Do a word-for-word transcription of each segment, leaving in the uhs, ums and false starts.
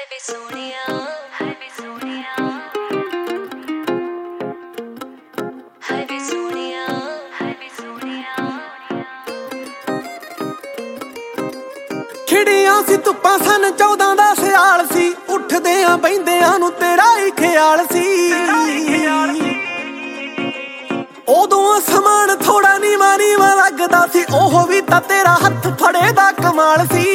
ਵੇ ਸੋਹਣਿਆ ਹਾਏ ਵੇ ਸੋਹਣਿਆ ਹਾਏ ਵੇ ਸੋਹਣਿਆ ਹਾਏ ਵੇ ਸੋਹਣਿਆ ਖਿੜੀਆਂ ਸੀ ਧੁੱਪਾਂ ਸਨ ਚੌਦਾਂ ਦਾ ਸਿਆਲ ਸੀ ਉੱਠਦਿਆਂ ਬਹਿੰਦਿਆਂ ਨੂੰ ਤੇਰਾ ਹੀ ਖਿਆਲ ਸੀ ਉਦੋਂ ਸਮਾਨ ਥੋੜਾ ਨੀਵਾਂ ਨੀਵਾਂ ਲੱਗਦਾ ਸੀ ਉਹ ਵੀ ਤਾਂ ਤੇਰਾ ਹੱਥ ਫੜੇ ਦਾ ਕਮਾਲ ਸੀ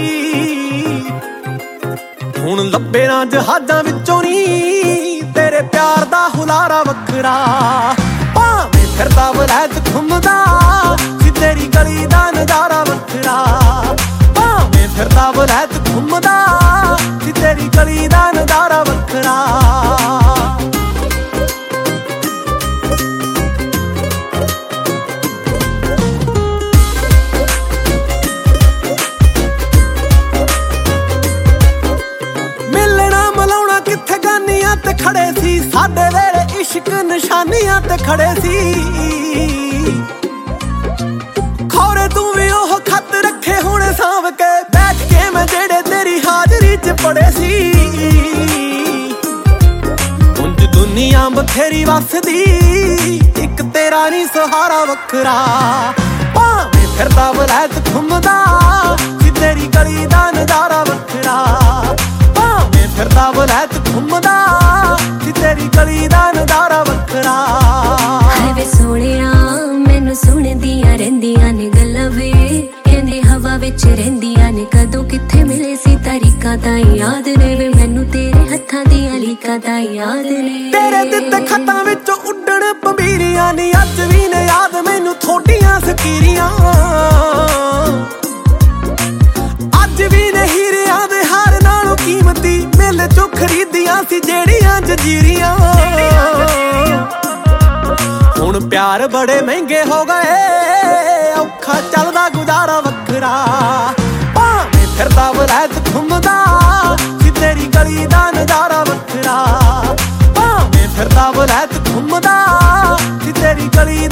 ਹੁਣ ਲੱਭੇ ਨਾ ਜਹਾਜ਼ਾਂ ਵਿੱਚੋਂ ਨੀ ਤੇਰੇ ਪਿਆਰ ਦਾ ਹੁਲਾਰਾ ਵੱਖਰਾ ਭਾਵੇਂ ਫਿਰਦਾ ਵਲੈਤ ਘੁੰਮਦਾ ਸੀ ਤੇਰੀ ਗਲੀ ਦਾ ਨਜ਼ਾਰਾ ਵੱਖਰਾ ਭਾਵੇਂ ਫਿਰਦਾ ਵਲੈਤ ਘੁੰਮਦਾ ਸੀ ਤੇਰੀ ਗਲੀ ਦਾ ਨਜ਼ਾਰਾ ਵੱਖਰਾ ਤੇ ਖੜੇ ਸੀ ਸਾਡੇ ਵੇਲੇ ਇਸ਼ਕ ਨਿਸ਼ਾਨੀਆਂ ਤੇ ਖੜੇ ਸੀ ਖੌਰੇ ਤੂੰ ਵੀ ਉਹ ਖੱਤ ਰੱਖੇ ਹੁਣ ਸਾਂਭ ਕੇ ਬੈਠ ਕੇ ਮੈਂ ਜਿਹੜੇ ਤੇਰੀ ਹਾਜ਼ਰੀ ਚ ਪੜੇ ਸੀ ਉਂਝ ਦੁਨੀਆ ਬਥੇਰੀ ਵਸਦੀ ਇੱਕ ਤੇਰਾ ਨੀ ਸਹਾਰਾ ਵੱਖਰਾ ਭਾਵੇਂ ਫਿਰਦਾ ਵਲੈਤ ਘੁੰਮਦਾ ਸੀ ਤੇਰੀ ਗਲੀ ਦਾ ਨਜ਼ਾਰਾ ਵੱਖਰਾ ਭਾਵੇਂ ਫਿਰਦਾ ਵਲੈਤ ਘੁੰਮਦਾ ਸੀ ਤੇਰੀ ਗਲੀ ਦਾ ਨਜ਼ਾਰਾ ਵੱਖਰਾ ਹਾਏ ਵੇ ਸੋਹਣਿਆ ਮੈਨੂੰ ਸੁਣਦੀਆਂ ਰਹਿੰਦੀਆਂ ਨੇ ਗੱਲਾਂ ਵੇ ਕਹਿੰਦੇ ਹਵਾ ਵਿੱਚ ਰਹਿੰਦੀਆਂ ਨੇ ਕਦੋਂ ਕਿੱਥੇ ਮਿਲੇ ਸੀ ਤਾਰੀਕਾਂ ਤਾਂ ਯਾਦ ਨੇ ਵੇ ਮੈਨੂੰ ਤੇਰੇ ਹੱਥਾਂ ਦੀਆਂ ਲੀਕਾਂ ਤਾਂ ਯਾਦ ਨੇ ਤੇਰੇ ਦਿੱਤੇ ਖੱਤਾਂ ਵਿੱਚੋਂ ਉੱਡਣ ਪੰਬੀਰੀਆਂ ਨੀ ਅੱਜ ਵੀ ਨੇ ਯਾਦ ਮੈਨੂੰ ਥੋਡੀਆਂ ਸਕੀਰੀਆਂ ਅੱਜ ਵੀ ਨੇ ਹੀਰਿਆਂ ਦੇ ਹਾਰ ਨਾਲੋਂ ਕੀਮਤੀ ਮੇਲੇ ਚੋਂ ਖਰੀਦੀਆਂ ਸੀ ਜਿਹੜੀਆਂ ਜੰਜੀਰੀਆਂ ਹੁਣ ਪਿਆਰ ਬੜੇ ਮਹਿੰਗੇ ਹੋ ਗਏ ਔਖਾ ਚੱਲਦਾ ਗੁਜ਼ਾਰਾ ਵੱਖਰਾ ਭਾਵੇਂ ਫਿਰਦਾ ਵਲੈਤ ਘੁੰਮਦਾ ਸੀ ਤੇਰੀ ਗਲੀ ਦਾ ਨਜ਼ਾਰਾ ਵੱਖਰਾ ਭਾਵੇਂ ਫਿਰਦਾ ਵਲੈਤ ਘੁੰਮਦਾ ਸੀ ਤੇਰੀ ਗਲੀ